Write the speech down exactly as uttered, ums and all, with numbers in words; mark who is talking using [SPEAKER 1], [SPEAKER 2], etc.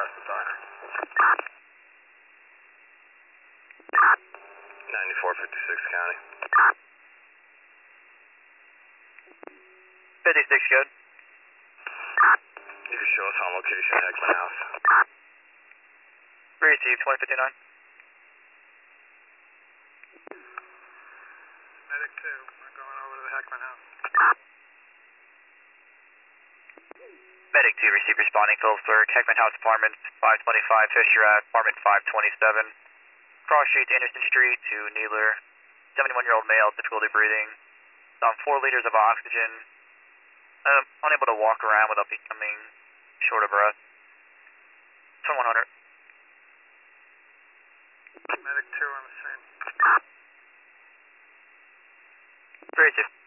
[SPEAKER 1] past the diner. ninety-four fifty-six County.
[SPEAKER 2] fifty-six good.
[SPEAKER 1] You can show us on location, Heckman House.
[SPEAKER 2] Received, twenty fifty-nine.
[SPEAKER 3] Medic two, we're going over to the Heckman House.
[SPEAKER 2] Medic two, received, responding, Phillipsburg, Heckman House Apartments, five twenty-five Fisher Ave, apartment five twenty-seven. Cross street to Anderson Street to Needler. seventy-one-year-old male, difficulty breathing. On four liters of oxygen. Uh, unable to walk around without becoming short of breath. twenty-one hundred.
[SPEAKER 3] Medic two on the scene.
[SPEAKER 2] Very safe.